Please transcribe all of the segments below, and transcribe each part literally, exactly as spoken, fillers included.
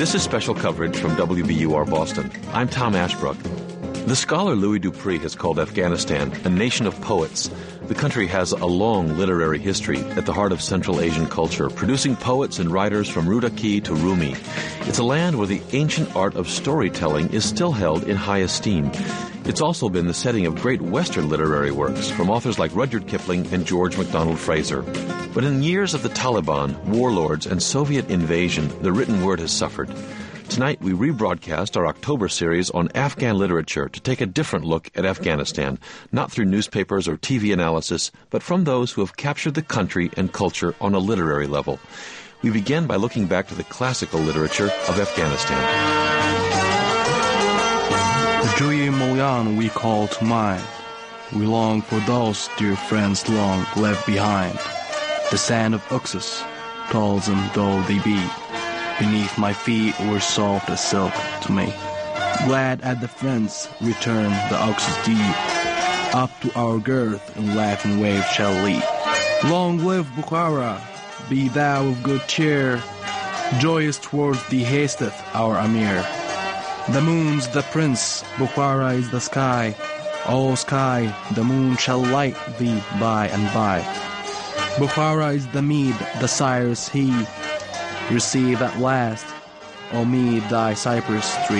This is special coverage from W B U R Boston. I'm Tom Ashbrook. The scholar Louis Dupree has called Afghanistan a nation of poets. The country has a long literary history at the heart of Central Asian culture, producing poets and writers from Rudaki to Rumi. It's a land where the ancient art of storytelling is still held in high esteem. It's also been the setting of great Western literary works from authors like Rudyard Kipling and George MacDonald Fraser. But in years of the Taliban, warlords, and Soviet invasion, the written word has suffered. Tonight, we rebroadcast our October series on Afghan literature to take a different look at Afghanistan, not through newspapers or T V analysis, but from those who have captured the country and culture on a literary level. We begin by looking back to the classical literature of Afghanistan. The Juyi Moyan we call to mind. We long for those dear friends long left behind. The sand of Oxus, toilsome though they be, beneath my feet were soft as silk to me. Glad at the friends return the Oxus deep, up to our girth and laughing wave shall leap. Long live Bukhara, be thou of good cheer, joyous towards thee hasteth our Amir. The moon's the prince, Bukhara is the sky, O sky, the moon shall light thee by and by. Bukhara is the mead, the sire's he, receive at last, O mead, thy cypress tree.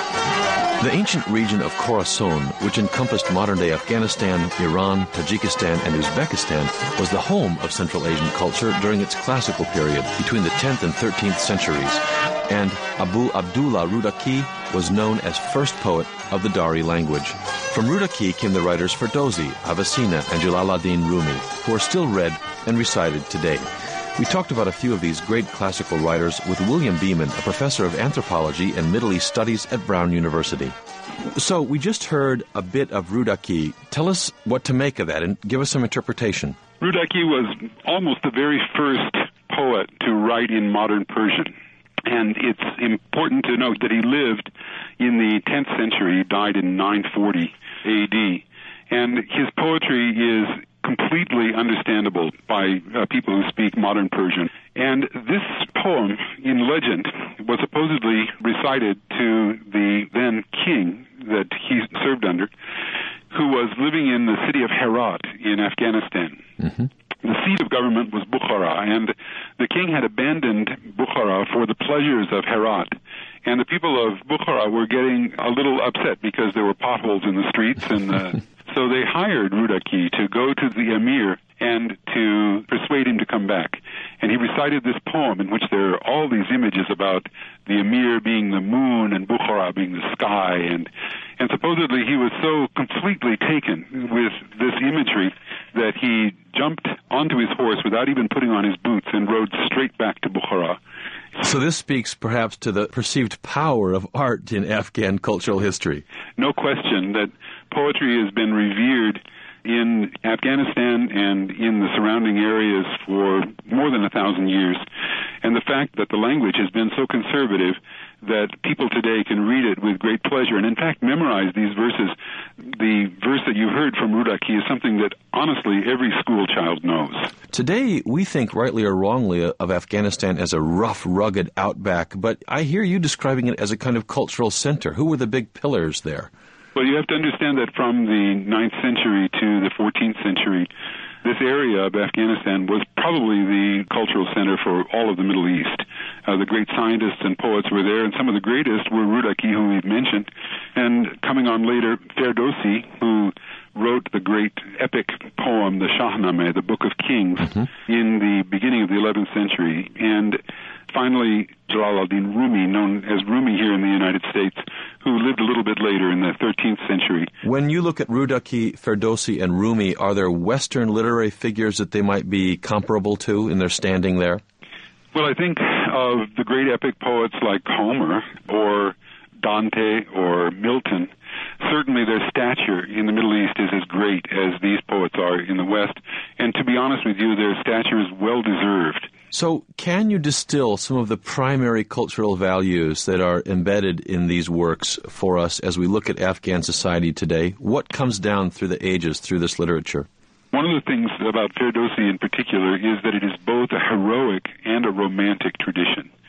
The ancient region of Khorasan, which encompassed modern-day Afghanistan, Iran, Tajikistan, and Uzbekistan, was the home of Central Asian culture during its classical period, between the tenth and thirteenth centuries. And Abu Abdullah Rudaki was known as first poet of the Dari language. From Rudaki came the writers Ferdowsi, Avicenna, and Jalaluddin Rumi, who are still read and recited today. We talked about a few of these great classical writers with William Beeman, a professor of anthropology and Middle East studies at Brown University. So we just heard a bit of Rudaki. Tell us what to make of that and give us some interpretation. Rudaki was almost the very first poet to write in modern Persian. And it's important to note that he lived in the tenth century. He died in nine forty A D. And his poetry is completely understandable by uh, people who speak modern Persian. And this poem, in legend, was supposedly recited to the then king that he served under, who was living in the city of Herat in Afghanistan. Mm-hmm. The seat of government was Bukhara, and the king had abandoned Bukhara for the pleasures of Herat. And the people of Bukhara were getting a little upset because there were potholes in the streets, and uh, so they hired Rudaki to go to the emir and to persuade him to come back. And he recited this poem in which there are all these images about the emir being the moon and Bukhara being the sky. And, and supposedly he was so completely taken with this imagery that he jumped onto his horse without even putting on his boots and rode straight back to Bukhara. So this speaks perhaps to the perceived power of art in Afghan cultural history. No question that poetry has been revered in Afghanistan and in the surrounding areas for more than a thousand years. And the fact that the language has been so conservative that people today can read it with great pleasure and, in fact, memorize these verses. The verse that you heard from Rudaki is something that, honestly, every school child knows. Today, we think, rightly or wrongly, of Afghanistan as a rough, rugged outback, but I hear you describing it as a kind of cultural center. Who were the big pillars there? Well, you have to understand that from the ninth century to the fourteenth century, this area of Afghanistan was probably the cultural center for all of the Middle East. Uh, the great scientists and poets were there, and some of the greatest were Rudaki, who we've mentioned, and coming on later, Ferdowsi, who wrote the great epic poem, the Shahnameh, the Book of Kings, mm-hmm. in the beginning of the eleventh century. And finally, Jalaluddin Rumi, known as Rumi here in the United States, who lived a little bit later in the thirteenth century. When you look at Rudaki, Ferdowsi, and Rumi, are there Western literary figures that they might be comparable to in their standing there? Well, I think of the great epic poets like Homer or Dante or Milton. Certainly their stature in the Middle East is as great as these poets are in the West. And to be honest with you, their stature is well-deserved. So can you distill some of the primary cultural values that are embedded in these works for us as we look at Afghan society today? What comes down through the ages through this literature? One of the things about Ferdowsi in particular is that it is both a heroic and a romantic tradition.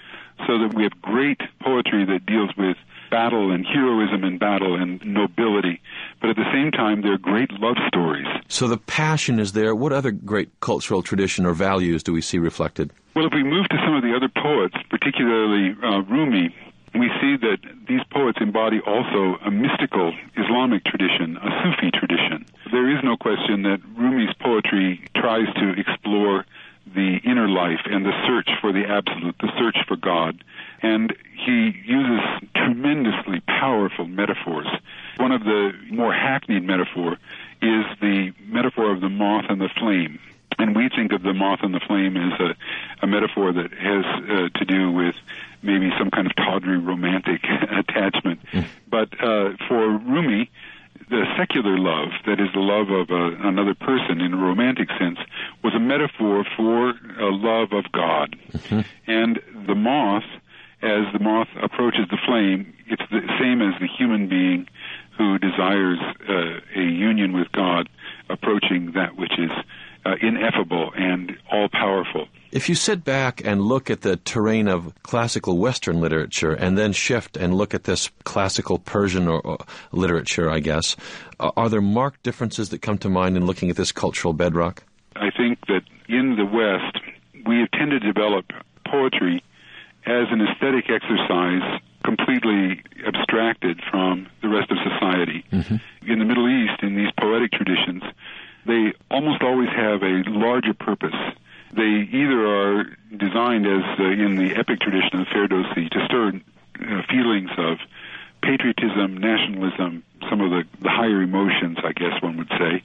so that we have great poetry that deals with battle and heroism in battle and nobility, but at the same time, they're great love stories. So the passion is there. What other great cultural tradition or values do we see reflected? Well, if we move to some of the other poets, particularly uh, Rumi, we see that these poets embody also a mystical Islamic tradition, a Sufi tradition. There is no question that Rumi's poetry tries to explore the inner life and the search for the absolute, the search for God. And he uses tremendously powerful metaphors. One of the more hackneyed metaphor is the metaphor of the moth and the flame. And we think of the moth and the flame as a, a metaphor that has uh, to do with maybe some kind of tawdry romantic attachment. Mm. But uh, for Rumi, the secular love, that is the love of uh, another person in a romantic sense, was a metaphor for a love of God. Mm-hmm. And the moth, as the moth approaches the flame, it's the same as the human being who desires uh, a union with God approaching that which is uh, ineffable and all-powerful. If you sit back and look at the terrain of classical Western literature and then shift and look at this classical Persian or, or literature, I guess, uh, are there marked differences that come to mind in looking at this cultural bedrock? I think that in the West, we have tended to develop poetry as an aesthetic exercise completely abstracted from the rest of society. Mm-hmm. In the Middle East, in these poetic traditions, they almost always have a larger purpose. They either are designed, as uh, in the epic tradition of Ferdowsi, to stir uh, feelings of patriotism, nationalism, some of the, the higher emotions, I guess one would say,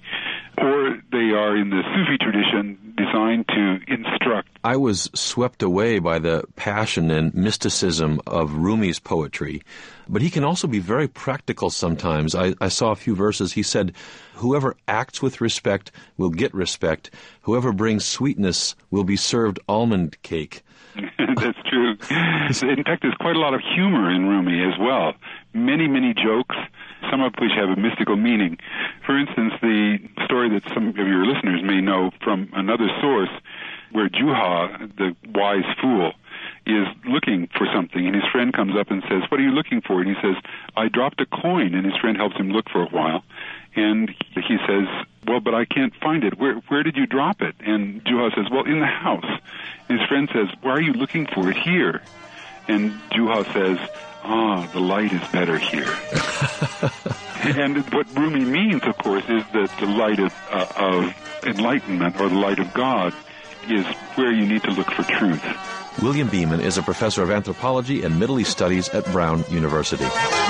or they are in the Sufi tradition designed to instruct. I was swept away by the passion and mysticism of Rumi's poetry, but he can also be very practical sometimes. I, I saw a few verses. He said, "Whoever acts with respect will get respect. Whoever brings sweetness will be served almond cake." That's true. In fact, there's quite a lot of humor in Rumi as well. Many, many jokes, some of which have a mystical meaning. For instance, the story that some of your listeners may know from another source, where Juha, the wise fool, is looking for something, and his friend comes up and says, "What are you looking for?" And he says, "I dropped a coin," and his friend helps him look for a while. And he says, "Well, but I can't find it. Where where did you drop it?" And Juha says, "Well, in the house." And his friend says, "Why are you looking for it here?" And Juha says, "Ah, the light is better here." And what Rumi means, of course, is that the light of, uh, of enlightenment, or the light of God, is where you need to look for truth. William Beeman is a professor of anthropology and Middle East studies at Brown University.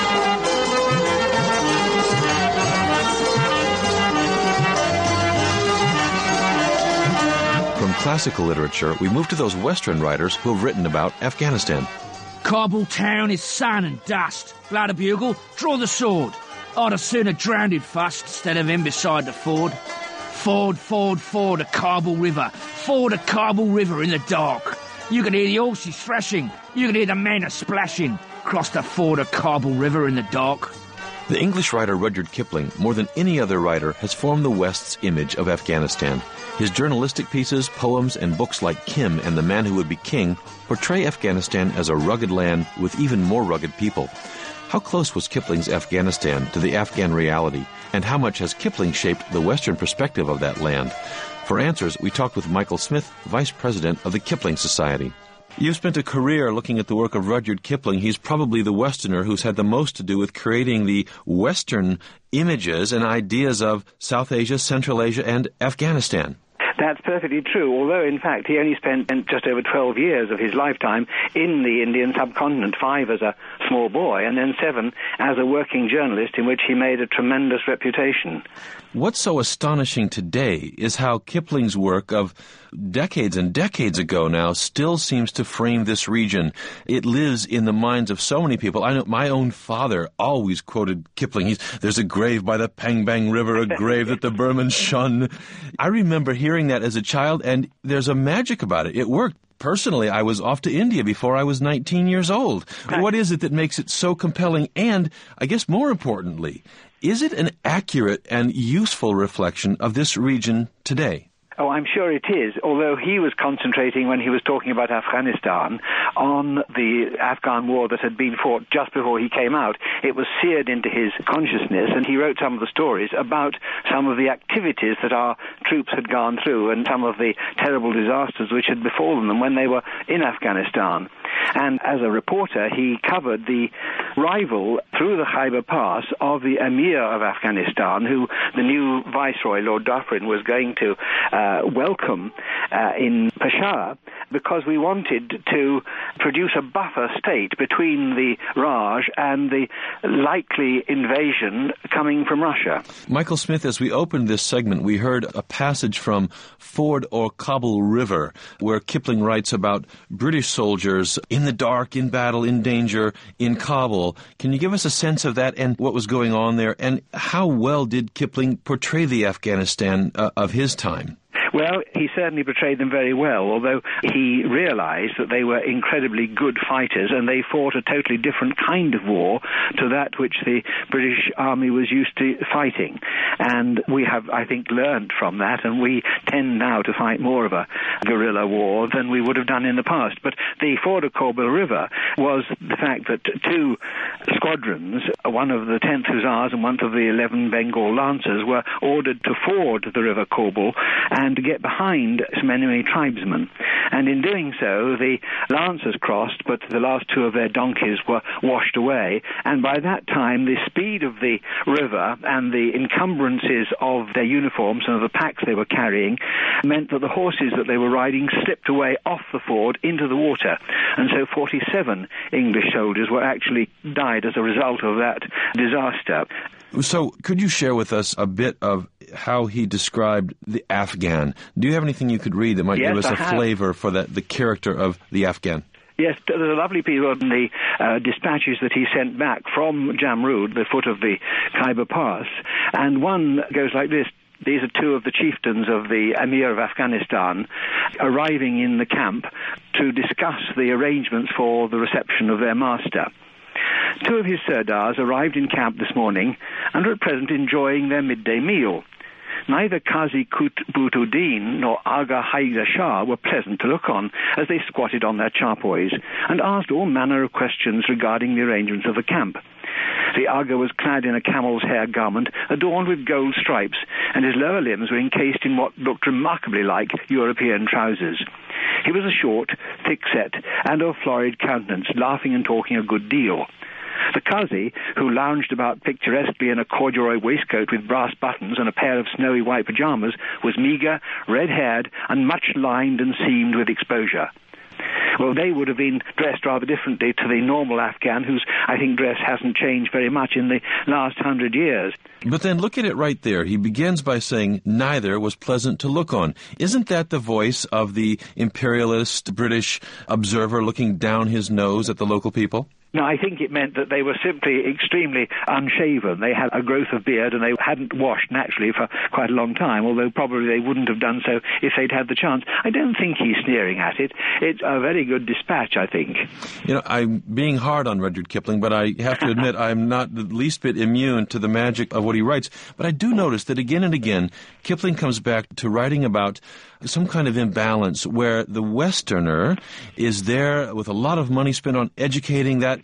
From classical literature, we move to those Western writers who have written about Afghanistan. Kabul town is sun and dust. Blow the bugle, draw the sword. I'd have sooner drowned in fust instead of him beside the ford. Ford, ford, ford, the Kabul River. Ford the Kabul River in the dark. You can hear the horses thrashing. You can hear the men a splashing. Cross the ford of Kabul River in the dark. The English writer Rudyard Kipling, more than any other writer, has formed the West's image of Afghanistan. His journalistic pieces, poems, and books like Kim and the Man Who Would Be King portray Afghanistan as a rugged land with even more rugged people. How close was Kipling's Afghanistan to the Afghan reality, and how much has Kipling shaped the Western perspective of that land? For answers, we talked with Michael Smith, Vice President of the Kipling Society. You've spent a career looking at the work of Rudyard Kipling. He's probably the Westerner who's had the most to do with creating the Western images and ideas of South Asia, Central Asia, and Afghanistan. That's perfectly true, although, in fact, he only spent just over twelve years of his lifetime in the Indian subcontinent, five as a small boy, and then seven as a working journalist, in which he made a tremendous reputation. What's so astonishing today is how Kipling's work of decades and decades ago now still seems to frame this region. It lives in the minds of so many people. I know my own father always quoted Kipling. He's, "There's a grave by the Pangbang River, a grave that the Burmans shun." I remember hearing that as a child, and there's a magic about it. It worked. Personally, I was off to India before I was nineteen years old. Right. What is it that makes it so compelling? And, I guess more importantly, is it an accurate and useful reflection of this region today? Oh, I'm sure it is, although he was concentrating when he was talking about Afghanistan on the Afghan war that had been fought just before he came out. It was seared into his consciousness, and he wrote some of the stories about some of the activities that our troops had gone through and some of the terrible disasters which had befallen them when they were in Afghanistan. And as a reporter, he covered the arrival through the Khyber Pass of the Emir of Afghanistan, who the new Viceroy, Lord Dufferin, was going to uh, welcome uh, in Peshawar, because we wanted to produce a buffer state between the Raj and the likely invasion coming from Russia. Michael Smith, as we opened this segment, we heard a passage from Ford or Kabul River, where Kipling writes about British soldiers in the dark, in battle, in danger, in Kabul. Can you give us a sense of that and what was going on there, and how well did Kipling portray the Afghanistan uh, of his time? Well, he certainly portrayed them very well, although he realized that they were incredibly good fighters and they fought a totally different kind of war to that which the British Army was used to fighting. And we have, I think, learned from that, and we tend now to fight more of a guerrilla war than we would have done in the past. But the ford of Kabul River was the fact that two squadrons, one of the tenth Hussars and one of the eleven Bengal Lancers, were ordered to ford the River Kabul and to get behind some enemy tribesmen. And in doing so, the Lancers crossed, but the last two of their donkeys were washed away. And by that time, the speed of the river and the encumbrances of their uniforms and of the packs they were carrying meant that the horses that they were riding slipped away off the ford into the water. And so forty-seven English soldiers were actually died as a result of that disaster. So could you share with us a bit of how he described the Afghan? Do you have anything you could read that might yes, give us I a have. flavor for the, the character of the Afghan? Yes, there's a lovely piece on the uh, dispatches that he sent back from Jamrud, the foot of the Khyber Pass, and one goes like this. These are two of the chieftains of the Emir of Afghanistan arriving in the camp to discuss the arrangements for the reception of their master. Two of his Sirdars arrived in camp this morning and are at present enjoying their midday meal. Neither Qazi Qutbuddin nor Aga Haider Shah were pleasant to look on as they squatted on their charpoys and asked all manner of questions regarding the arrangements of the camp. The Aga was clad in a camel's hair garment adorned with gold stripes, and his lower limbs were encased in what looked remarkably like European trousers. He was a short, thick-set, and of florid countenance, laughing and talking a good deal. The Qazi, who lounged about picturesquely in a corduroy waistcoat with brass buttons and a pair of snowy white pyjamas, was meagre, red-haired, and much lined and seamed with exposure. Well, they would have been dressed rather differently to the normal Afghan, whose, I think, dress hasn't changed very much in the last hundred years. But then look at it right there. He begins by saying, neither was pleasant to look on. Isn't that the voice of the imperialist British observer looking down his nose at the local people? No, I think it meant that they were simply extremely unshaven. They had a growth of beard and they hadn't washed naturally for quite a long time, although probably they wouldn't have done so if they'd had the chance. I don't think he's sneering at it. It's a very good dispatch, I think. You know, I'm being hard on Rudyard Kipling, but I have to admit I'm not the least bit immune to the magic of what he writes. But I do notice that again and again, Kipling comes back to writing about some kind of imbalance where the Westerner is there with a lot of money spent on educating that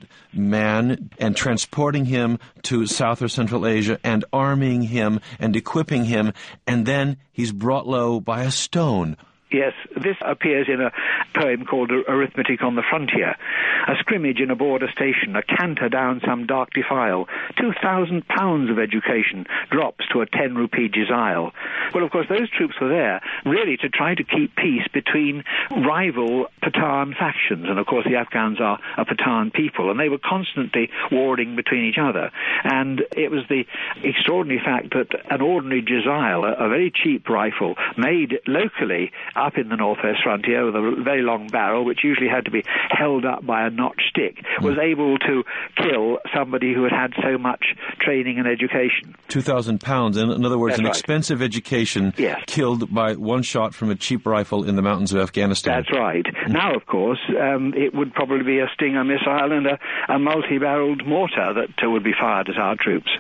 man and transporting him to South or Central Asia and arming him and equipping him, and then he's brought low by a stone. Yes, this appears in a poem called Arithmetic on the Frontier. A scrimmage in a border station, a canter down some dark defile, two thousand pounds of education drops to a ten rupee Jizile. Well, of course, those troops were there really to try to keep peace between rival Pathan factions. And, of course, the Afghans are a Pathan people, and they were constantly warring between each other. And it was the extraordinary fact that an ordinary Jizile, a, a very cheap rifle, made locally up in the northwest frontier with a very long barrel, which usually had to be held up by a notched stick, was able to kill somebody who had had so much training and education. Two thousand pounds, in, in other words, That's an right. expensive education Yes. killed by one shot from a cheap rifle in the mountains of Afghanistan. That's right. Now, of course, um, it would probably be a Stinger missile and a, a multi-barreled mortar that uh, would be fired at our troops.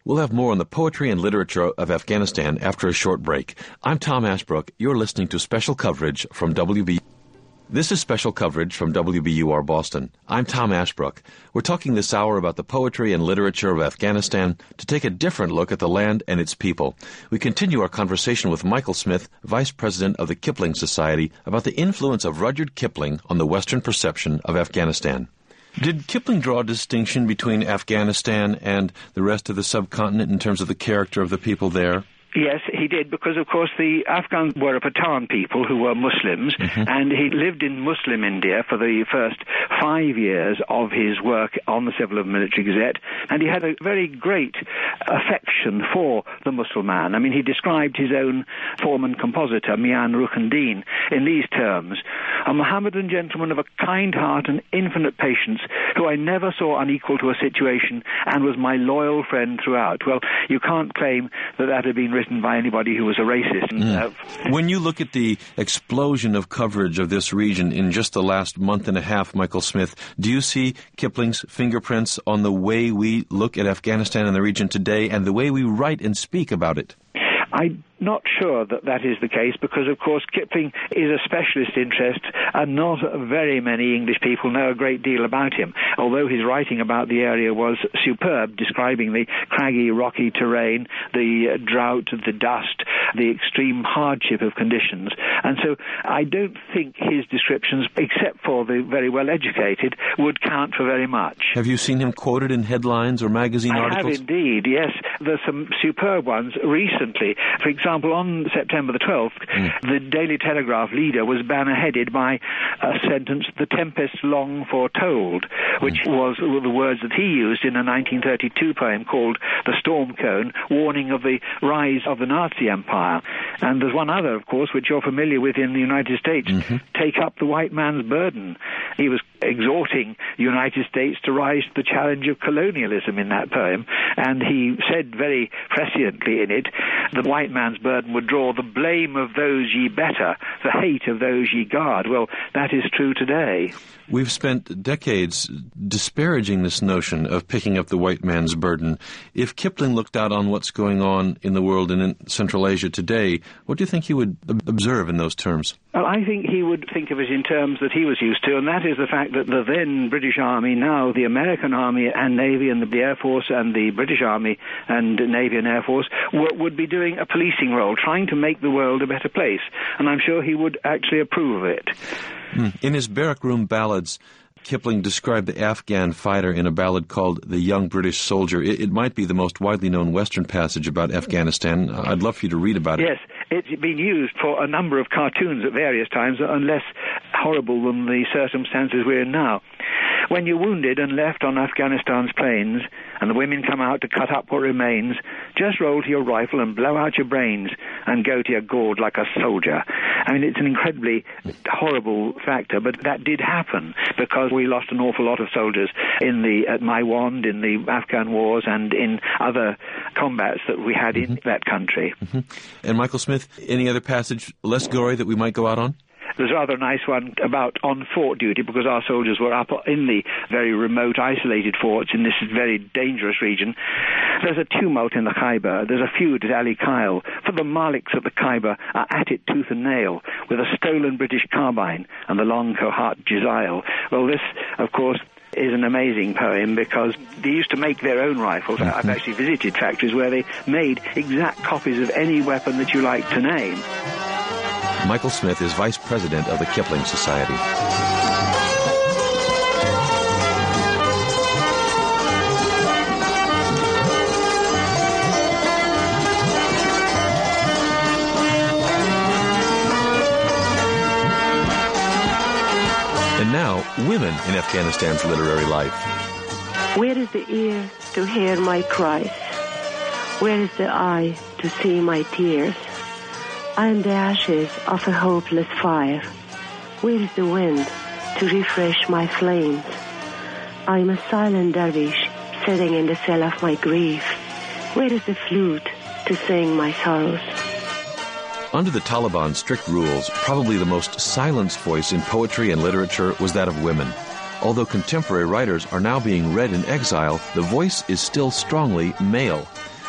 We'll have more on the poetry and literature of Afghanistan after a short break. I'm Tom Ashbrook. You're listening to special coverage from W B U. This is special coverage from W B U R Boston. I'm Tom Ashbrook. We're talking this hour about the poetry and literature of Afghanistan to take a different look at the land and its people. We continue our conversation with Michael Smith, Vice President of the Kipling Society, about the influence of Rudyard Kipling on the Western perception of Afghanistan. Did Kipling draw a distinction between Afghanistan and the rest of the subcontinent in terms of the character of the people there? Yes, he did, because, of course, the Afghans were a Pathan people who were Muslims, mm-hmm. and he lived in Muslim India for the first five years of his work on the Civil and Military Gazette, and he had a very great affection for the Mussulman. I mean, he described his own foreman compositor, Mian Ruchendeen, in these terms: a Mohammedan gentleman of a kind heart and infinite patience, who I never saw unequal to a situation and was my loyal friend throughout. Well, you can't claim that that had been written by anybody who was a racist. Mm. Uh, when you look at the explosion of coverage of this region in just the last month and a half, Michael Smith, do you see Kipling's fingerprints on the way we look at Afghanistan and the region today and the way we write and speak about it? I'm not sure that that is the case, because, of course, Kipling is a specialist interest, and not very many English people know a great deal about him, although his writing about the area was superb, describing the craggy, rocky terrain, the drought, the dust, the extreme hardship of conditions. And so I don't think his descriptions, except for the very well-educated, would count for very much. Have you seen him quoted in headlines or magazine I articles? I have indeed, yes. There's some superb ones recently. For example, on September the twelfth, mm. the Daily Telegraph leader was banner-headed by a sentence, "The tempest long foretold," which mm. was the words that he used in a nineteen thirty-two poem called "The Storm Cone," warning of the rise of the Nazi Empire. And there's one other, of course, which you're familiar with in the United States, mm-hmm. "Take up the white man's burden." He was exhorting the United States to rise to the challenge of colonialism in that poem, and he said very presciently in it, "The white man's burden would draw the blame of those ye better, the hate of those ye guard." Well, that is true today. We've spent decades disparaging this notion of picking up the white man's burden. If Kipling looked out on what's going on in the world and in Central Asia today, what do you think he would observe in those terms? Well, I think he would think of it in terms that he was used to, and that is the fact that the then British Army, now the American Army and Navy and the Air Force and the British Army and Navy and Air Force w- would be doing a policing role, trying to make the world a better place. And I'm sure he would actually approve of it. In his Barrack Room Ballads, Kipling described the Afghan fighter in a ballad called The Young British Soldier. It, it might be the most widely known Western passage about Afghanistan. I'd love for you to read about it. Yes, it's been used for a number of cartoons at various times, unless horrible than the circumstances we're in now. When you're wounded and left on Afghanistan's plains, and the women come out to cut up what remains, just roll to your rifle and blow out your brains and go to your gourd like a soldier. I mean, it's an incredibly horrible factor, but that did happen because we lost an awful lot of soldiers in the at Maiwand, in the Afghan wars, and in other combats that we had mm-hmm. in that country. Mm-hmm. And Michael Smith, any other passage less gory that we might go out on? There's a rather nice one about on fort duty, because our soldiers were up in the very remote, isolated forts in this very dangerous region. There's a tumult in the Khyber. There's a feud at Ali Kyle, for the Maliks of the Khyber are at it tooth and nail with a stolen British carbine and the long Kohat Jizail. Well, this, of course, is an amazing poem, because they used to make their own rifles. Mm-hmm. I've actually visited factories where they made exact copies of any weapon that you like to name. Michael Smith is Vice President of the Kipling Society. And now, women in Afghanistan's literary life. Where is the ear to hear my cries? Where is the eye to see my tears? I am the ashes of a hopeless fire. Where is the wind to refresh my flames? I am a silent dervish sitting in the cell of my grief. Where is the flute to sing my sorrows? Under the Taliban's strict rules, probably the most silenced voice in poetry and literature was that of women. Although contemporary writers are now being read in exile, the voice is still strongly male.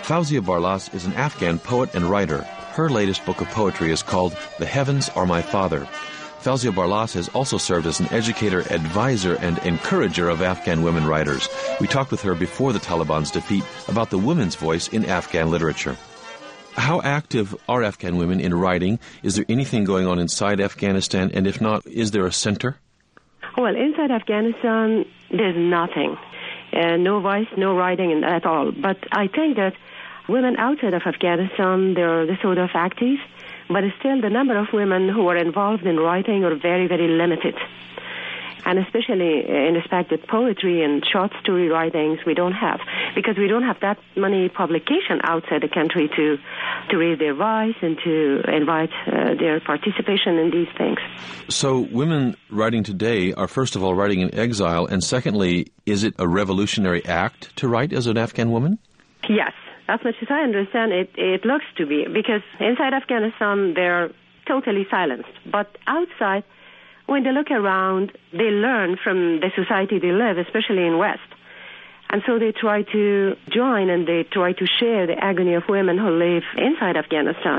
Fawzia Barlas is an Afghan poet and writer. Her latest book of poetry is called The Heavens Are My Father. Fawzia Barlas has also served as an educator, advisor, and encourager of Afghan women writers. We talked with her before the Taliban's defeat about the women's voice in Afghan literature. How active are Afghan women in writing? Is there anything going on inside Afghanistan? And if not, is there a center? Well, inside Afghanistan, there's nothing. Uh, no voice, no writing at all. But I think that women outside of Afghanistan, they're, they're sort of active. But still, the number of women who are involved in writing are very, very limited. And especially in respect with poetry and short story writings, we don't have. Because we don't have that many publications outside the country to to raise their voice and to invite uh, their participation in these things. So women writing today are, first of all, writing in exile. And secondly, is it a revolutionary act to write as an Afghan woman? Yes. As much as I understand it, it looks to be, because inside Afghanistan, they're totally silenced. But outside, when they look around, they learn from the society they live, especially in West. And so they try to join and they try to share the agony of women who live inside Afghanistan.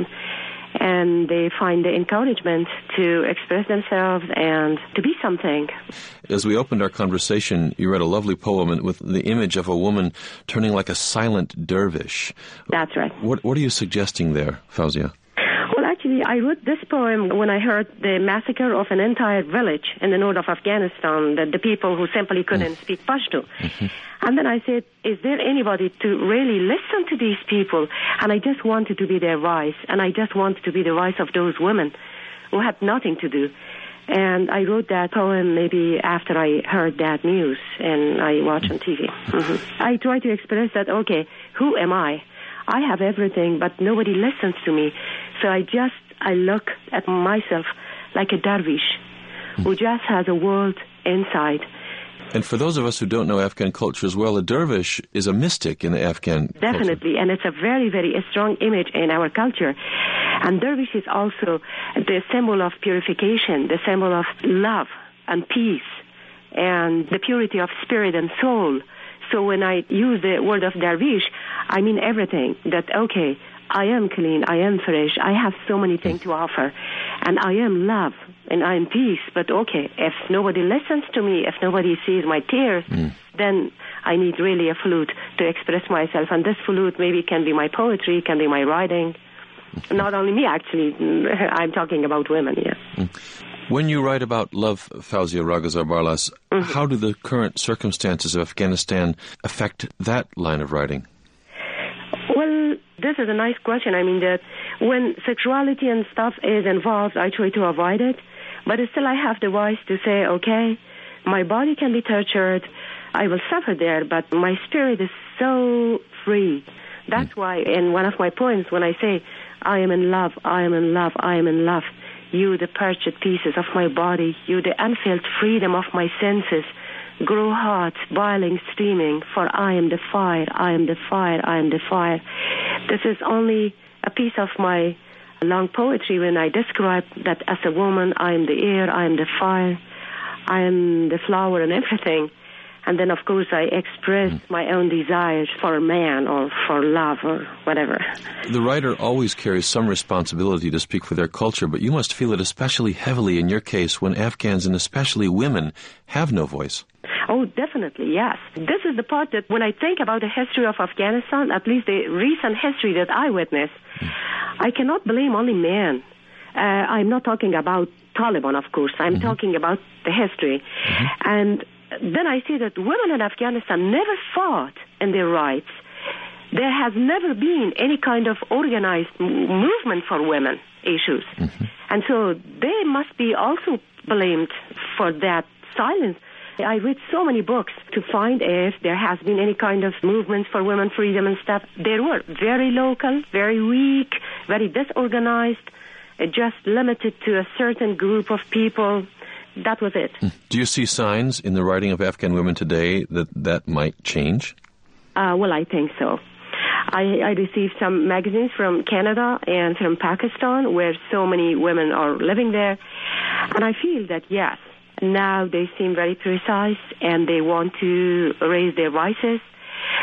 And they find the encouragement to express themselves and to be something. As we opened our conversation, you read a lovely poem with the image of a woman turning like a silent dervish. That's right. What, what are you suggesting there, Fawzia? Well, actually, I wrote this poem when I heard the massacre of an entire village in the north of Afghanistan, the, the people who simply couldn't mm. speak Pashto. Mm-hmm. And then I said, is there anybody to really listen to these people? And I just wanted to be their voice, and I just wanted to be the voice of those women who had nothing to do. And I wrote that poem maybe after I heard that news and I watched on T V. Mm-hmm. I tried to express that, okay, who am I? I have everything, but nobody listens to me. So I just, I look at myself like a dervish who just has a world inside. And for those of us who don't know Afghan culture as well, a dervish is a mystic in the Afghan Definitely, culture. And it's a very, very strong image in our culture. And dervish is also the symbol of purification, the symbol of love and peace and the purity of spirit and soul. So when I use the word of dervish, I mean everything. That, okay, I am clean, I am fresh, I have so many things to offer, and I am love, and I am peace. But okay, if nobody listens to me, if nobody sees my tears, mm. then I need really a flute to express myself. And this flute maybe can be my poetry, can be my writing. Not only me, actually. I'm talking about women, yeah. Mm. When you write about love, Fawzia Ragazar Barlas, mm-hmm. how do the current circumstances of Afghanistan affect that line of writing? Well, this is a nice question. I mean, that when sexuality and stuff is involved, I try to avoid it. But still I have the voice to say, okay, my body can be tortured, I will suffer there, but my spirit is so free. That's mm. why in one of my poems, when I say, I am in love, I am in love, I am in love, you the purged pieces of my body, you the unfelt freedom of my senses, grow hot, boiling, steaming, for I am the fire, I am the fire, I am the fire. This is only a piece of my long poetry when I describe that as a woman, I am the air, I am the fire, I am the flower and everything. And then, of course, I express mm. my own desires for a man or for love or whatever. The writer always carries some responsibility to speak for their culture, but you must feel it especially heavily in your case when Afghans, and especially women, have no voice. Oh, definitely, yes. This is the part that when I think about the history of Afghanistan, at least the recent history that I witnessed, mm. I cannot blame only men. Uh, I'm not talking about Taliban, of course. I'm mm-hmm. talking about the history. Mm-hmm. And then I see that women in Afghanistan never fought in their rights. There has never been any kind of organized m- movement for women issues. Mm-hmm. And so they must be also blamed for that silence. I read so many books to find if there has been any kind of movement for women freedom and stuff. They were very local, very weak, very disorganized, just limited to a certain group of people. That was it. Do you see signs in the writing of Afghan women today that that might change? Uh, well, I think so. I, I received some magazines from Canada and from Pakistan where so many women are living there. And I feel that, yes, now they seem very precise and they want to raise their voices.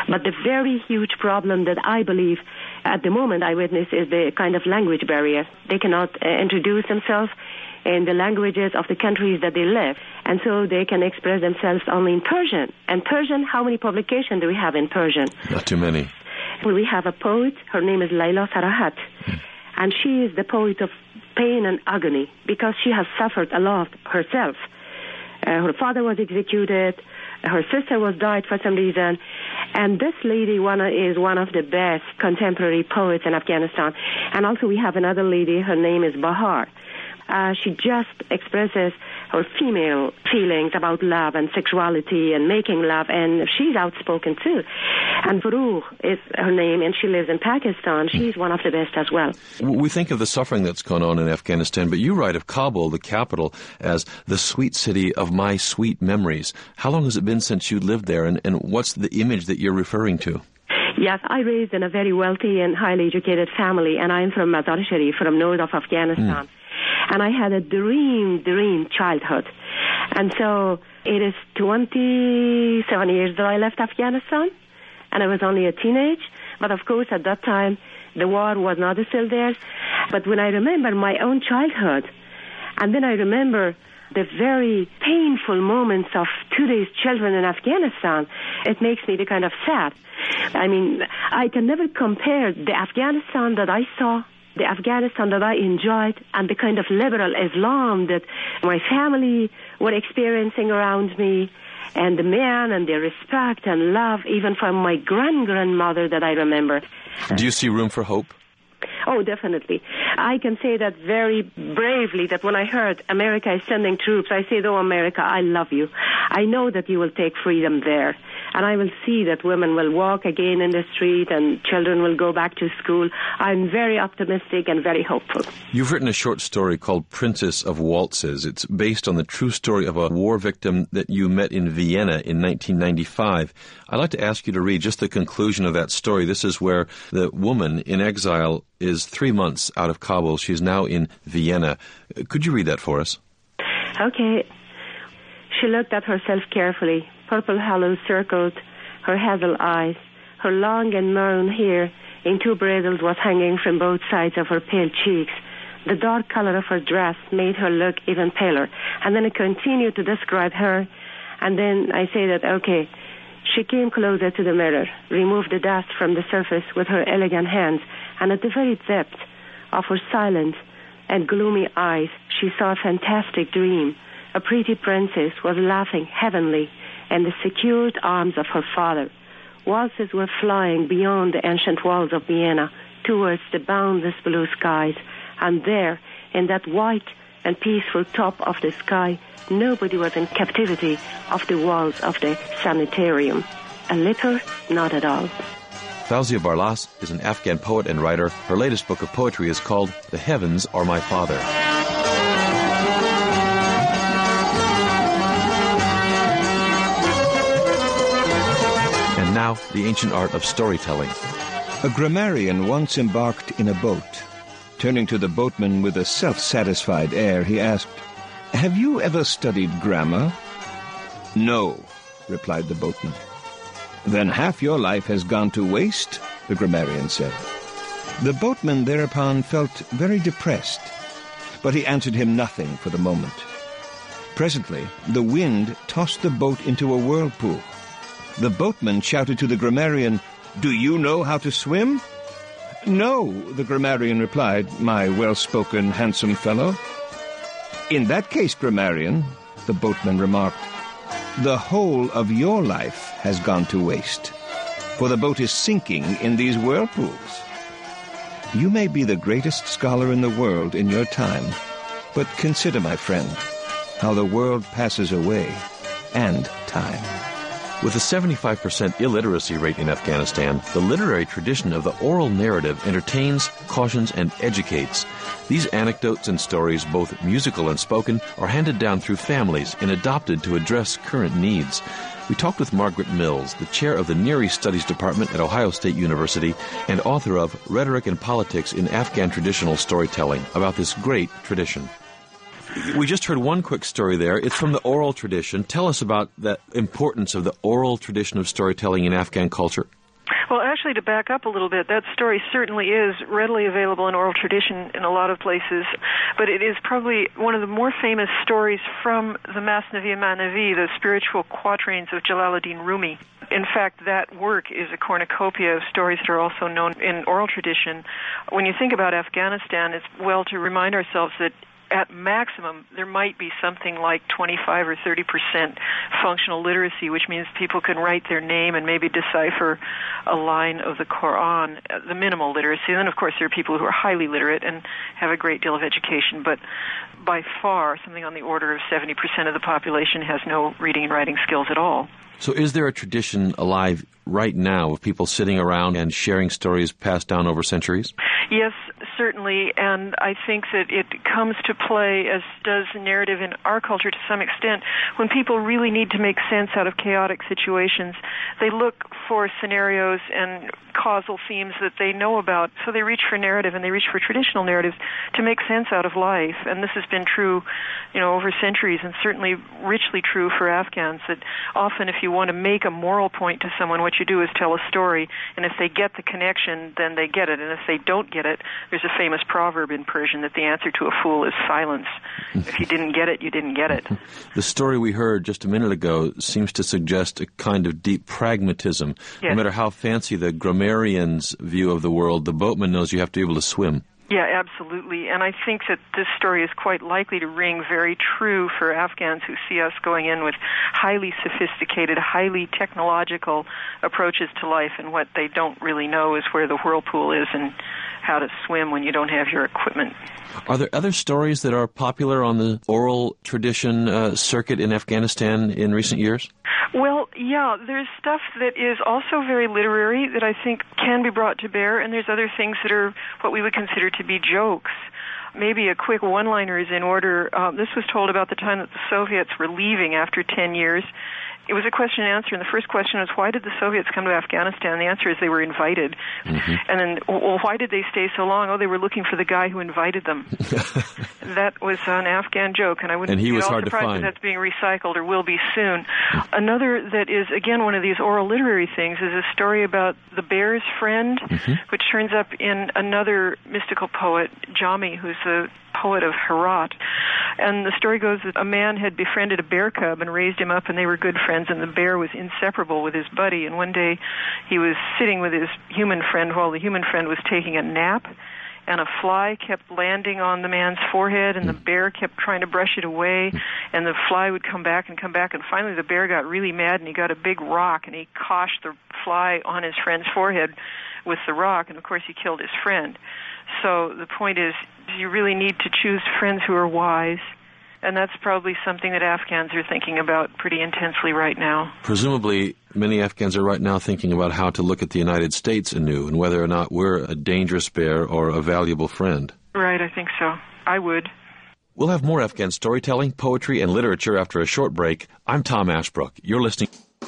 But the very huge problem that I believe at the moment I witness is the kind of language barrier. They cannot uh, introduce themselves in the languages of the countries that they live, and so they can express themselves only in Persian. And Persian, how many publications do we have in Persian? Not too many. We have a poet, her name is Layla Sarahat, hmm. and she is the poet of pain and agony because she has suffered a lot herself. Uh, her father was executed, her sister was died for some reason, and this lady one, is one of the best contemporary poets in Afghanistan. And also we have another lady, her name is Bahar. Uh, she just expresses her female feelings about love and sexuality and making love, and she's outspoken too. And Farouk is her name, and she lives in Pakistan. She's one of the best as well. We think of the suffering that's gone on in Afghanistan, but you write of Kabul, the capital, as the sweet city of my sweet memories. How long has it been since you lived there, and, and what's the image that you're referring to? Yes, I raised in a very wealthy and highly educated family, and I'm from Mazar Sharif, from north of Afghanistan. Mm. And I had a dream, dream childhood. And so it is twenty-seven years that I left Afghanistan, and I was only a teenage. But of course, at that time, the war was not still there. But when I remember my own childhood, and then I remember the very painful moments of today's children in Afghanistan, it makes me the kind of sad. I mean, I can never compare the Afghanistan that I saw, the Afghanistan that I enjoyed, and the kind of liberal Islam that my family were experiencing around me, and the men and their respect and love, even from my grand-grandmother that I remember. Do you see room for hope? Oh, definitely. I can say that very bravely, that when I heard America is sending troops, I said, oh, America, I love you. I know that you will take freedom there. And I will see that women will walk again in the street and children will go back to school. I'm very optimistic and very hopeful. You've written a short story called Princess of Waltzes. It's based on the true story of a war victim that you met in Vienna in nineteen ninety-five. I'd like to ask you to read just the conclusion of that story. This is where the woman in exile is three months out of Kabul. She's now in Vienna. Could you read that for us? Okay. She looked at herself carefully. Purple halo circled her hazel eyes. Her long and maroon hair in two bridles was hanging from both sides of her pale cheeks. The dark color of her dress made her look even paler. And then I continued to describe her. And then I say that, okay, she came closer to the mirror, removed the dust from the surface with her elegant hands, and at the very depth of her silent and gloomy eyes, she saw a fantastic dream. A pretty princess was laughing heavenly in the secured arms of her father. Waltzes were flying beyond the ancient walls of Vienna towards the boundless blue skies, and there, in that white and peaceful top of the sky, nobody was in captivity of the walls of the sanitarium. A little? Not at all. Fawzia Barlas is an Afghan poet and writer. Her latest book of poetry is called The Heavens Are My Father. And now, the ancient art of storytelling. A grammarian once embarked in a boat. Turning to the boatman with a self-satisfied air, he asked, "Have you ever studied grammar?" "No," replied the boatman. "Then half your life has gone to waste," the grammarian said. The boatman thereupon felt very depressed, but he answered him nothing for the moment. Presently, the wind tossed the boat into a whirlpool. The boatman shouted to the grammarian, "Do you know how to swim?" "No," the grammarian replied, "my well-spoken, handsome fellow." "In that case, grammarian," the boatman remarked, "the whole of your life has gone to waste, for the boat is sinking in these whirlpools. You may be the greatest scholar in the world in your time, but consider, my friend, how the world passes away, and time." With a seventy-five percent illiteracy rate in Afghanistan, the literary tradition of the oral narrative entertains, cautions, and educates. These anecdotes and stories, both musical and spoken, are handed down through families and adopted to address current needs. We talked with Margaret Mills, the chair of the Near East Studies Department at Ohio State University and author of Rhetoric and Politics in Afghan Traditional Storytelling, about this great tradition. We just heard one quick story there. It's from the oral tradition. Tell us about the importance of the oral tradition of storytelling in Afghan culture. Well, actually, to back up a little bit, that story certainly is readily available in oral tradition in a lot of places, but it is probably one of the more famous stories from the Masnavi Manavi, the spiritual quatrains of Jalaluddin Rumi. In fact, that work is a cornucopia of stories that are also known in oral tradition. When you think about Afghanistan, it's well to remind ourselves that at maximum, there might be something like twenty-five or thirty percent functional literacy, which means people can write their name and maybe decipher a line of the Quran, the minimal literacy. And then, of course, there are people who are highly literate and have a great deal of education. But by far, something on the order of seventy percent of the population has no reading and writing skills at all. So is there a tradition alive right now of people sitting around and sharing stories passed down over centuries? Yes, certainly, and I think that it comes to play, as does narrative in our culture to some extent, when people really need to make sense out of chaotic situations. They look for scenarios and causal themes that they know about, so they reach for narrative and they reach for traditional narratives to make sense out of life. And this has been true, you know, over centuries, and certainly richly true for Afghans, that often if you want to make a moral point to someone, what you do is tell a story, and if they get the connection, then they get it, and if they don't get it, there's a famous proverb in Persian that the answer to a fool is silence. If you didn't get it, you didn't get it. The story we heard just a minute ago seems to suggest a kind of deep pragmatism. Yes. No matter how fancy the grammarian's view of the world, the boatman knows you have to be able to swim. Yeah, absolutely. And I think that this story is quite likely to ring very true for Afghans who see us going in with highly sophisticated, highly technological approaches to life, and what they don't really know is where the whirlpool is and how to swim when you don't have your equipment. Are there other stories that are popular on the oral tradition uh, circuit in Afghanistan in recent years? Well, yeah, there's stuff that is also very literary that I think can be brought to bear, and there's other things that are what we would consider to be jokes. Maybe a quick one-liner is in order. Uh, this was told about the time that the Soviets were leaving after ten years. It was a question and answer, and the first question was, why did the Soviets come to Afghanistan? And the answer is they were invited. Mm-hmm. And then, well, why did they stay so long? Oh, they were looking for the guy who invited them. That was an Afghan joke, and I wouldn't and he be was at all hard surprised to find. that that's being recycled or will be soon. Another that is, again, one of these oral literary things is a story about the bear's friend, mm-hmm. which turns up in another mystical poet, Jami, who's the poet of Herat. And the story goes that a man had befriended a bear cub and raised him up, and they were good friends, and the bear was inseparable with his buddy. And one day he was sitting with his human friend while the human friend was taking a nap, and a fly kept landing on the man's forehead, and the bear kept trying to brush it away, and the fly would come back and come back, and finally the bear got really mad, and he got a big rock, and he coshed the fly on his friend's forehead with the rock, and of course he killed his friend. So the point is, you really need to choose friends who are wise, and that's probably something that Afghans are thinking about pretty intensely right now. Presumably, many Afghans are right now thinking about how to look at the United States anew and whether or not we're a dangerous bear or a valuable friend. Right, I think so. I would. We'll have more Afghan storytelling, poetry, and literature after a short break. I'm Tom Ashbrook. You're listening.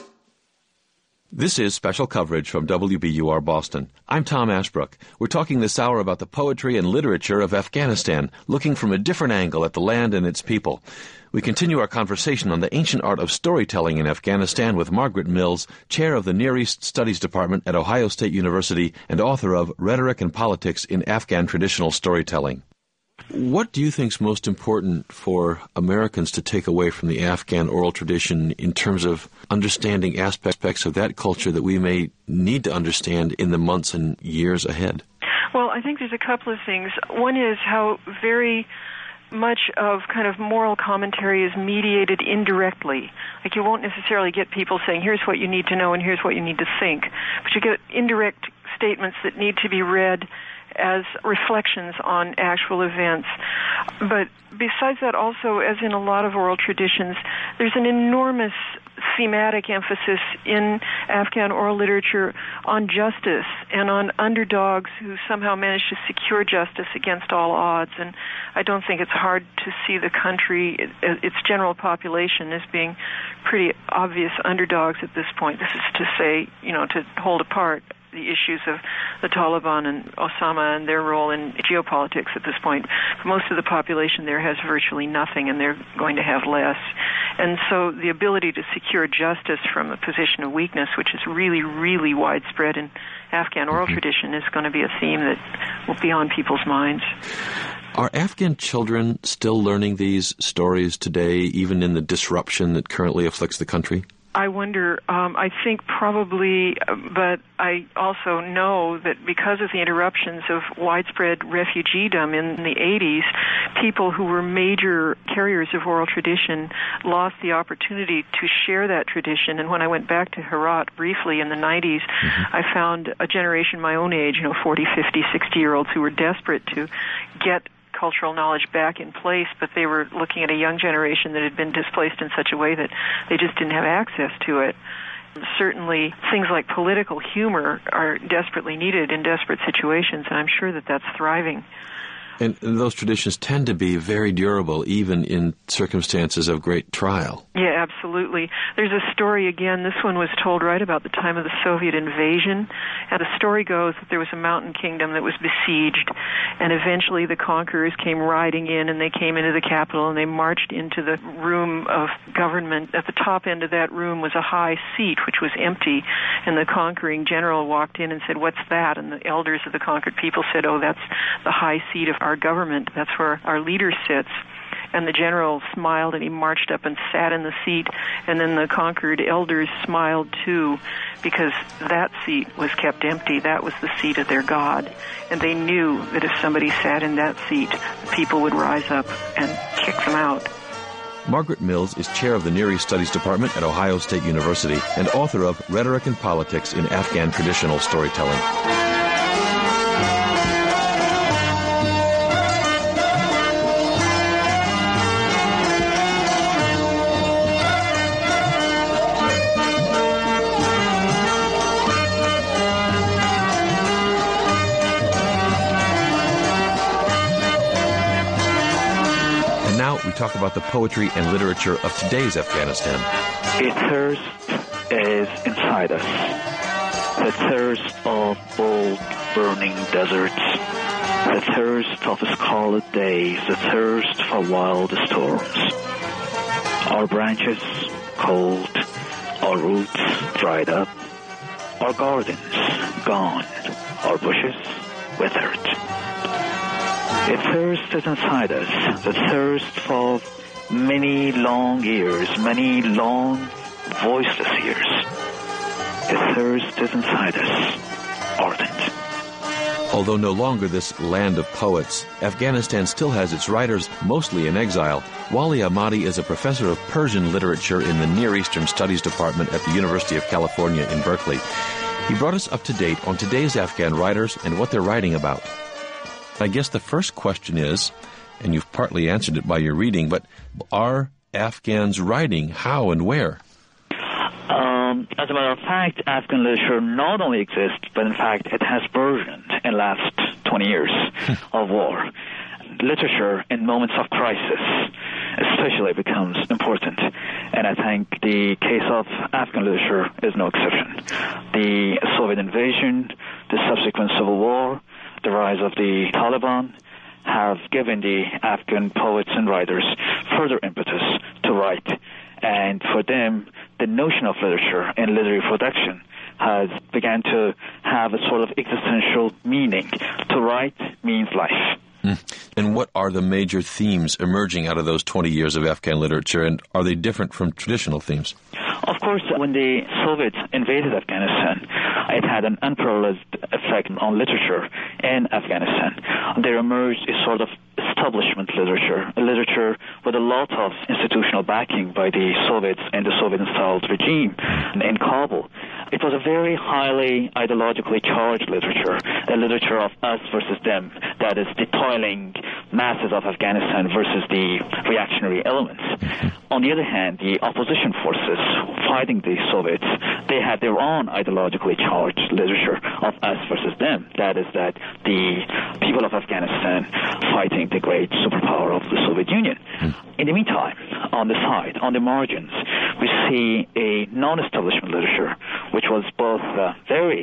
This is special coverage from W B U R Boston. I'm Tom Ashbrook. We're talking this hour about the poetry and literature of Afghanistan, looking from a different angle at the land and its people. We continue our conversation on the ancient art of storytelling in Afghanistan with Margaret Mills, chair of the Near East Studies Department at Ohio State University and author of Rhetoric and Politics in Afghan Traditional Storytelling. What do you think is most important for Americans to take away from the Afghan oral tradition in terms of understanding aspects of that culture that we may need to understand in the months and years ahead? Well, I think there's a couple of things. One is how very much of kind of moral commentary is mediated indirectly. Like, you won't necessarily get people saying, here's what you need to know and here's what you need to think. But you get indirect statements that need to be read as reflections on actual events. But besides that, also, as in a lot of oral traditions, there's an enormous thematic emphasis in Afghan oral literature on justice and on underdogs who somehow manage to secure justice against all odds. And I don't think it's hard to see the country, its general population, as being pretty obvious underdogs at this point. This is to say, you know, to hold apart the issues of the Taliban and Osama and their role in geopolitics at this point. Most of the population there has virtually nothing, and they're going to have less. And so the ability to secure justice from a position of weakness, which is really, really widespread in Afghan oral mm-hmm. tradition, is going to be a theme that will be on people's minds. Are Afghan children still learning these stories today, even in the disruption that currently afflicts the country? I wonder, um, I think probably, but I also know that because of the interruptions of widespread refugeedom in the eighties, people who were major carriers of oral tradition lost the opportunity to share that tradition. And when I went back to Herat briefly in the nineties, mm-hmm. I found a generation my own age, you know, forty, fifty, sixty-year-olds who were desperate to get cultural knowledge back in place, but they were looking at a young generation that had been displaced in such a way that they just didn't have access to it. Certainly, things like political humor are desperately needed in desperate situations, and I'm sure that that's thriving. And, and those traditions tend to be very durable, even in circumstances of great trial. Yeah, absolutely. There's a story, again, this one was told right about the time of the Soviet invasion, and the story goes that there was a mountain kingdom that was besieged, and eventually the conquerors came riding in, and they came into the capital, and they marched into the room of government. At the top end of that room was a high seat, which was empty, and the conquering general walked in and said, "What's that?" And the elders of the conquered people said, "Oh, that's the high seat of our government. That's where our leader sits." And the general smiled, and he marched up and sat in the seat, and then the conquered elders smiled too, because that seat was kept empty. That was the seat of their God, and they knew that if somebody sat in that seat, people would rise up and kick them out. Margaret Mills is chair of the Near East Studies Department at Ohio State University and author of Rhetoric and Politics in Afghan Traditional Storytelling. We talk about the poetry and literature of today's Afghanistan. A thirst is inside us. The thirst of bold, burning deserts. The thirst of scarlet days. The thirst for wild storms. Our branches cold. Our roots dried up. Our gardens gone. Our bushes withered. A thirst is inside us, the thirst for many long years, many long voiceless years. A thirst is inside us, ardent. Although no longer this land of poets, Afghanistan still has its writers, mostly in exile. Wali Ahmadi is a professor of Persian literature in the Near Eastern Studies Department at the University of California in Berkeley. He brought us up to date on today's Afghan writers and what they're writing about. I guess the first question is, and you've partly answered it by your reading, but are Afghans writing? How and where? Um, as a matter of fact, Afghan literature not only exists, but in fact it has burgeoned in the last twenty years of war. Literature in moments of crisis especially becomes important, and I think the case of Afghan literature is no exception. The Soviet invasion, the subsequent civil war, the rise of the Taliban have given the Afghan poets and writers further impetus to write. And for them, the notion of literature and literary production has begun to have a sort of existential meaning. To write means life. Mm. And what are the major themes emerging out of those twenty years of Afghan literature, and are they different from traditional themes? Of course, when the Soviets invaded Afghanistan, it had an unparalleled effect on literature in Afghanistan. There emerged a sort of establishment literature, a literature with a lot of institutional backing by the Soviets and the Soviet-installed regime in Kabul. It was a very highly ideologically charged literature, a literature of us versus them, that is, the toiling masses of Afghanistan versus the reactionary elements. On the other hand, the opposition forces fighting the Soviets, they had their own ideologically charged literature of us versus them. That is, that the people of Afghanistan fighting the great superpower of the Soviet Union. In the meantime, on the side, on the margins, we see a non-establishment literature, which was both uh, very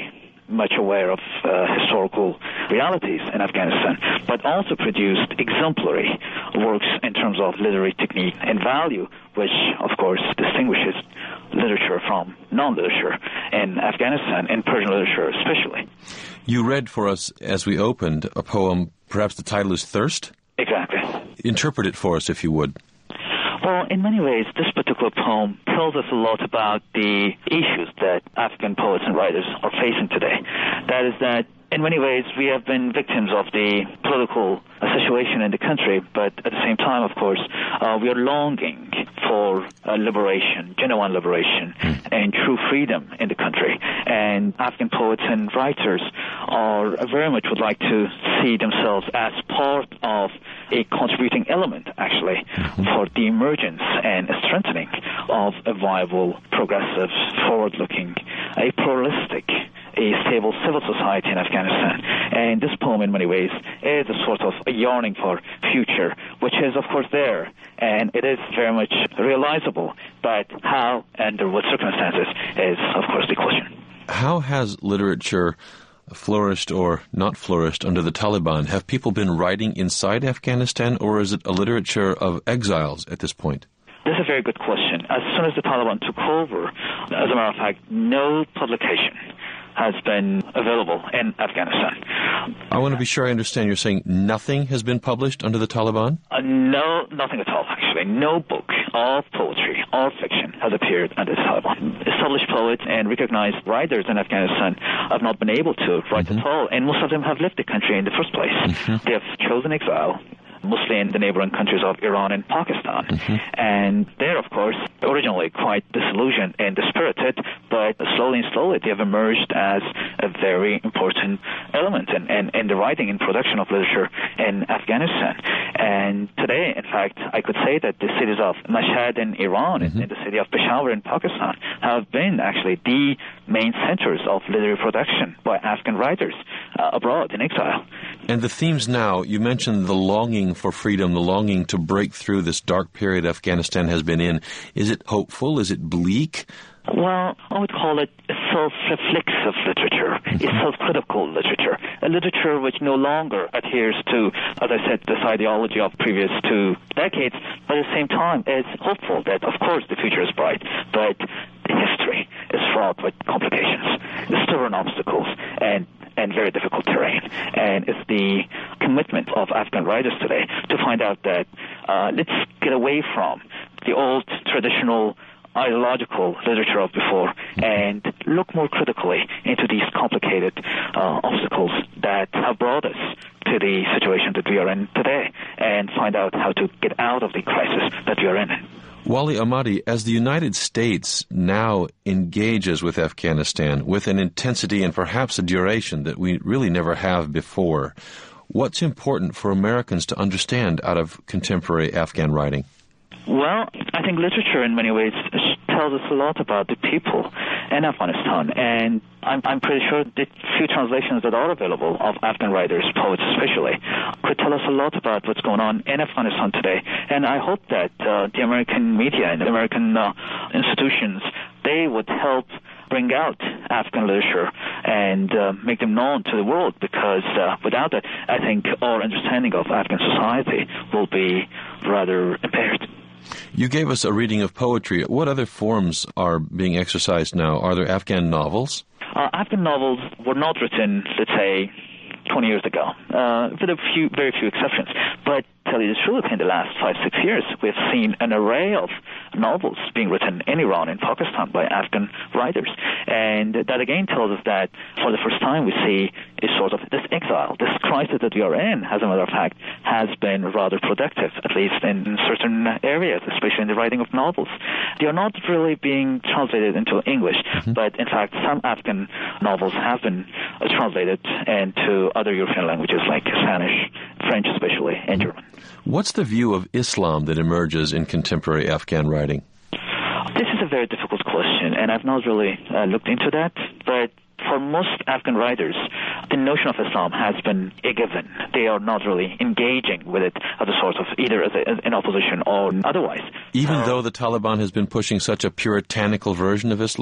much aware of uh, historical realities in Afghanistan, but also produced exemplary works in terms of literary technique and value, which, of course, distinguishes literature from non-literature in Afghanistan, and Persian literature especially. You read for us, as we opened, a poem, perhaps the title is Thirst? Exactly. Interpret it for us, if you would. Well, in many ways, this particular poem tells us a lot about the issues that Afghan poets and writers are facing today. That is that, in many ways, we have been victims of the political situation in the country, but at the same time, of course, uh, we are longing for uh, liberation, genuine liberation, mm. and true freedom in the country. And Afghan poets and writers are uh, very much would like to see themselves as part of a contributing element, actually, mm-hmm. for the emergence and strengthening of a viable, progressive, forward-looking, a pluralistic, a stable civil society in Afghanistan. And this poem, in many ways, is a sort of a yearning for future, which is, of course, there, and it is very much realizable, but how and under what circumstances is, of course, the question. How has literature flourished or not flourished under the Taliban? Have people been writing inside Afghanistan, or is it a literature of exiles at this point? This is a very good question. As soon as the Taliban took over, as a matter of fact, no publication has been available in Afghanistan. I want to be sure I understand. You're saying nothing has been published under the Taliban? Uh, no, nothing at all, actually. No book of poetry or fiction has appeared under the Taliban. Established poets and recognized writers in Afghanistan have not been able to write mm-hmm. at all, and most of them have left the country in the first place. Mm-hmm. They have chosen exile, mostly in the neighboring countries of Iran and Pakistan. Mm-hmm. And they're, of course, originally quite disillusioned and dispirited, but slowly and slowly they have emerged as a very important element in, in, in the writing and production of literature in Afghanistan. And today, in fact, I could say that the cities of Mashhad in Iran mm-hmm. and the city of Peshawar in Pakistan have been actually the main centers of literary production by Afghan writers uh, abroad in exile. And the themes now, you mentioned the longing for freedom, the longing to break through this dark period Afghanistan has been in. Is it hopeful? Is it bleak? Well, I would call it a self-reflexive literature, mm-hmm. a self-critical literature, a literature which no longer adheres to, as I said, this ideology of previous two decades, but at the same time is hopeful that, of course, the future is bright, but the history is fraught with complications, stubborn obstacles, and and very difficult terrain. And it's the commitment of Afghan writers today to find out that uh, let's get away from the old traditional ideological literature of before and look more critically into these complicated uh, obstacles that have brought us to the situation that we are in today, and find out how to get out of the crisis that we are in. Wali Ahmadi, as the United States now engages with Afghanistan with an intensity and perhaps a duration that we really never have before, what's important for Americans to understand out of contemporary Afghan writing? Well, I think literature in many ways tells us a lot about the people in Afghanistan, and I'm, I'm pretty sure the few translations that are available of Afghan writers, poets especially, could tell us a lot about what's going on in Afghanistan today. And I hope that uh, the American media and the American uh, institutions, they would help bring out Afghan literature and uh, make them known to the world, because uh, without that, I think our understanding of Afghan society will be rather impaired. You gave us a reading of poetry. What other forms are being exercised now? Are there Afghan novels? Uh, Afghan novels were not written, let's say, twenty years ago, uh, with a few, very few exceptions. But tell you the truth, in the last five, six years, we've seen an array of novels being written in Iran and Pakistan by Afghan writers. And that again tells us that for the first time we see a sort of this exile, this crisis that we are in, as a matter of fact, has been rather productive, at least in certain areas, especially in the writing of novels. They are not really being translated into English, mm-hmm. but in fact some Afghan novels have been uh, translated into other European languages like Spanish, French especially, and German. What's the view of Islam that emerges in contemporary Afghan writing? This is a very difficult question, and I've not really uh, looked into that, but for most Afghan writers, the notion of Islam has been a given. They are not really engaging with it as a sort of either as, a, as in opposition or otherwise. Even uh, though the Taliban has been pushing such a puritanical version of Islam?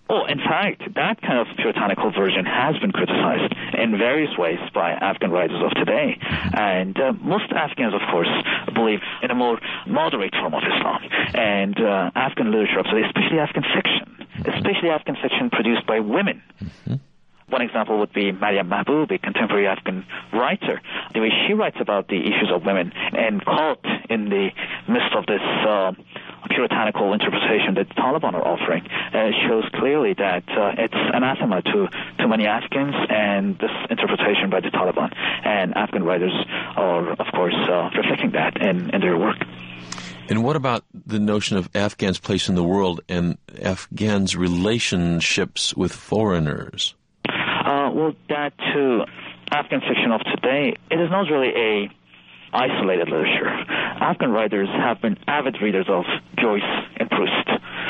Oh, in fact, that kind of puritanical version has been criticized in various ways by Afghan writers of today. And uh, most Afghans, of course, believe in a more moderate form of Islam. And uh, Afghan literature, especially Afghan fiction, especially Afghan fiction produced by women. Mm-hmm. One example would be Maryam Mahbub, a contemporary Afghan writer. The way she writes about the issues of women and caught in the midst of this uh, puritanical interpretation that the Taliban are offering uh, shows clearly that uh, it's anathema to, to many Afghans and this interpretation by the Taliban. And Afghan writers are, of course, uh, reflecting that in, in their work. And what about the notion of Afghans' place in the world and Afghans' relationships with foreigners? Uh, well, that too, Afghan fiction of today, it is not really a isolated literature. Afghan writers have been avid readers of Joyce and Proust.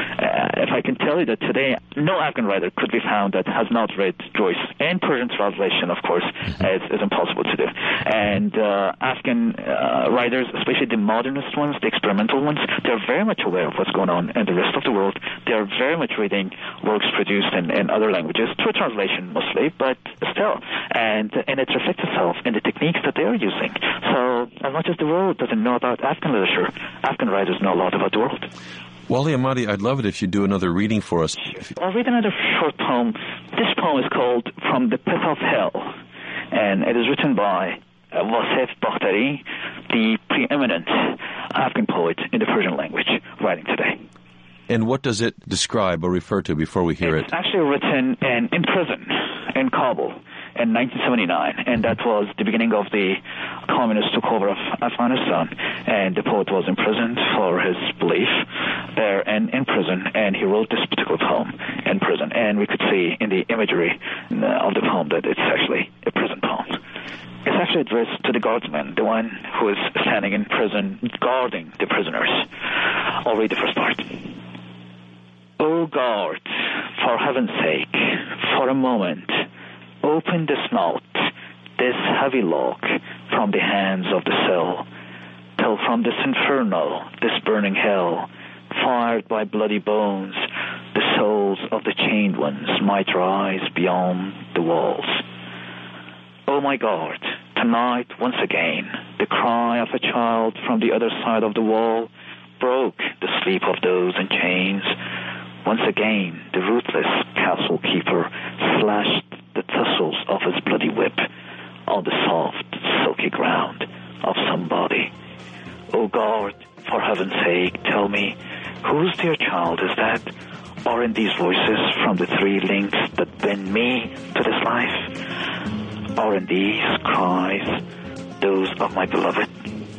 Uh, if I can tell you that today, no Afghan writer could be found that has not read Joyce. And Persian translation, of course, is, is impossible to do. And uh, Afghan uh, writers, especially the modernist ones, the experimental ones, they're very much aware of what's going on in the rest of the world. They're very much reading works produced in, in other languages, through translation mostly, but still. And, and it reflects itself in the techniques that they're using. So as much as the world doesn't know about Afghan literature, Afghan writers know a lot about the world. Wali Ahmadi, I'd love it if you do another reading for us. I'll read another short poem. This poem is called From the Pit of Hell, and it is written by uh, Wasef Bakhtari, the preeminent Afghan poet in the Persian language, writing today. And what does it describe or refer to before we hear it's it? It's actually written in, in prison in Kabul in nineteen seventy-nine, and that was the beginning of the communist takeover of Afghanistan, and the poet was imprisoned for his belief there and in prison, and he wrote this particular poem in prison, and we could see in the imagery of the poem that it's actually a prison poem. It's actually addressed to the guardsman, the one who is standing in prison guarding the prisoners. I'll read the first part. O guard, for heaven's sake, for a moment, open this note, this heavy lock, from the hands of the cell, till from this inferno, this burning hell, fired by bloody bones, the souls of the chained ones might rise beyond the walls. Oh my God, tonight, once again, the cry of a child from the other side of the wall broke the sleep of those in chains. Once again, the ruthless castle keeper slashed the thistles of his bloody whip on the soft, silky ground of somebody. Oh God, for heaven's sake, tell me, whose dear child is that? Or in these voices from the three links that bend me to this life? Or in these cries, those of my beloved?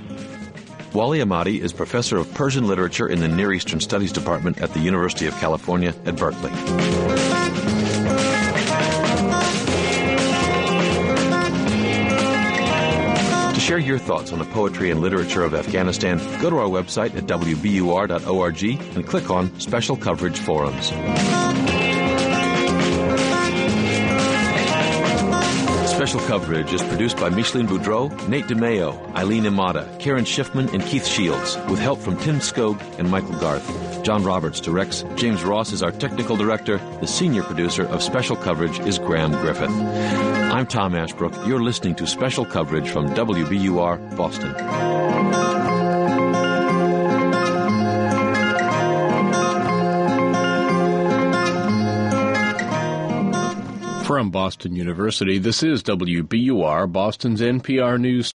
Wali Ahmadi is professor of Persian literature in the Near Eastern Studies Department at the University of California at Berkeley. To share your thoughts on the poetry and literature of Afghanistan, go to our website at w b u r dot org and click on Special Coverage Forums. Special Coverage is produced by Micheline Boudreau, Nate DeMeo, Eileen Imada, Karen Schiffman, and Keith Shields, with help from Tim Skog and Michael Garth. John Roberts directs. James Ross is our technical director. The senior producer of Special Coverage is Graham Griffith. I'm Tom Ashbrook. You're listening to Special Coverage from W B U R, Boston. From Boston University, this is W B U R, Boston's N P R News